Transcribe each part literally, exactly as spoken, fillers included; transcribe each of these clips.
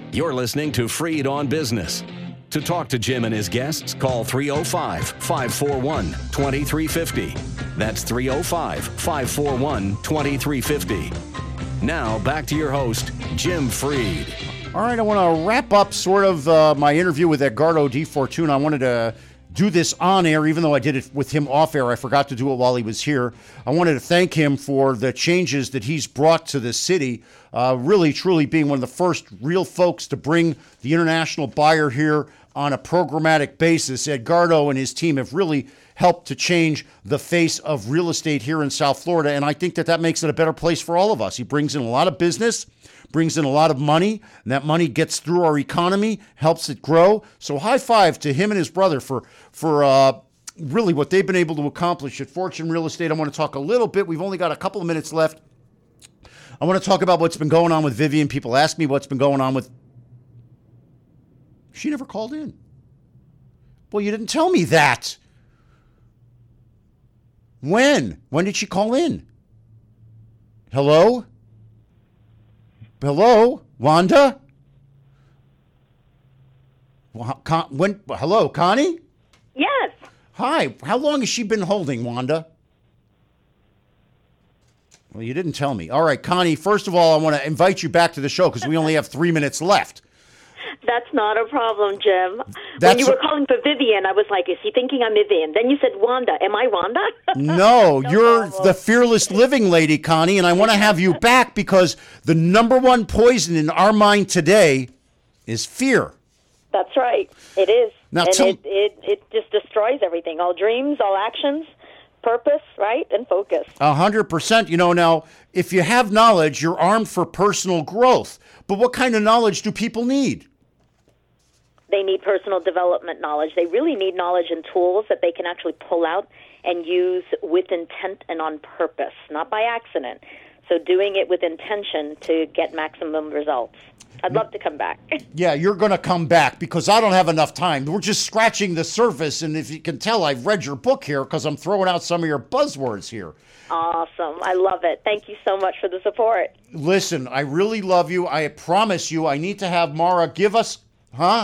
You're listening to Freed on Business. To talk to Jim and his guests, call three oh five, five four one, two three five oh. That's three oh five, five four one, two three five oh. Now, back to your host, Jim Freed. All right, I want to wrap up sort of uh, my interview with Edgardo Di Fortuna. I wanted to do this on air, even though I did it with him off air. I forgot to do it while he was here. I wanted to thank him for the changes that he's brought to the city, uh, really, truly being one of the first real folks to bring the international buyer here on a programmatic basis. Edgardo and his team have really helped to change the face of real estate here in South Florida, and I think that that makes it a better place for all of us. He brings in a lot of business, brings in a lot of money, and that money gets through our economy, helps it grow. So high five to him and his brother for, for uh, really what they've been able to accomplish at Fortune Real Estate. I want to talk a little bit. We've only got a couple of minutes left. I want to talk about what's been going on with Vivian. People ask me what's been going on with... She never called in. Well, you didn't tell me that. When? When did she call in? Hello? Hello? Wanda? Well, Con- when? Hello, Connie? Yes. Hi. How long has she been holding, Wanda? Well, you didn't tell me. All right, Connie, first of all, I want to invite you back to the show because we only have three minutes left. That's not a problem, Jim. That's when you were calling for Vivian, I was like, is he thinking I'm Vivian? Then you said Wanda. Am I Wanda? No, no you're problem. the fearless living lady, Connie, and I want to have you back because the number one poison in our mind today is fear. That's right. It is. Now, and tell- it, it, it just destroys everything. All dreams, all actions, purpose, right, and focus. A hundred percent. You know, now, if you have knowledge, you're armed for personal growth. But what kind of knowledge do people need? They need personal development knowledge. They really need knowledge and tools that they can actually pull out and use with intent and on purpose, not by accident. So doing it with intention to get maximum results. I'd love to come back. Yeah, you're going to come back because I don't have enough time. We're just scratching the surface, and if you can tell, I've read your book here because I'm throwing out some of your buzzwords here. Awesome. I love it. Thank you so much for the support. Listen, I really love you. I promise you I need to have Mara give us, huh?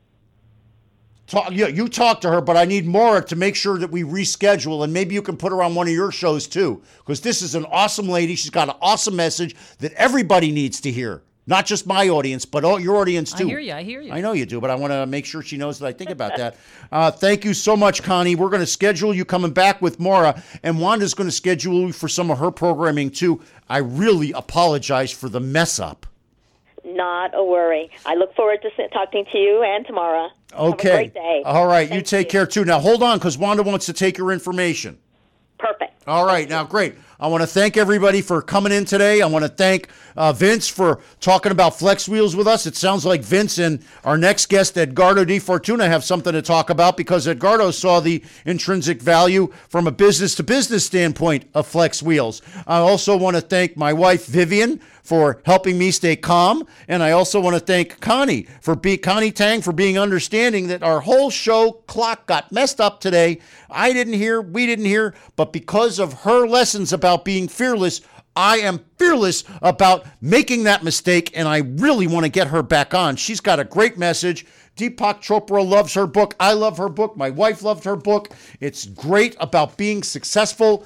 Talk, yeah, you talk to her, but I need Maura to make sure that we reschedule, and maybe you can put her on one of your shows too, because this is an awesome lady. She's got an awesome message that everybody needs to hear, not just my audience, but all your audience too. I hear you. I hear you. I know you do, but I want to make sure she knows that I think about that. Uh, thank you so much, Connie. We're going to schedule you coming back with Maura, and Wanda's going to schedule you for some of her programming too. I really apologize for the mess up. Not a worry. I look forward to talking to you and tomorrow. Okay. Have a great day. All right. Thank you take you. care, too. Now, hold on, because Wanda wants to take your information. Perfect. All right. Now, great. I want to thank everybody for coming in today. I want to thank uh, Vince for talking about Flex Wheels with us. It sounds like Vince and our next guest, Edgardo Di Fortuna, have something to talk about because Edgardo saw the intrinsic value from a business-to-business standpoint of Flex Wheels. I also want to thank my wife, Vivian, for helping me stay calm. And I also want to thank Connie for be Connie Tang for being understanding that our whole show clock got messed up today. I didn't hear, we didn't hear, but because of her lessons about being fearless, I am fearless about making that mistake, and I really want to get her back on. She's got a great message. Deepak Chopra loves her book. I love her book. My wife loved her book. It's great about being successful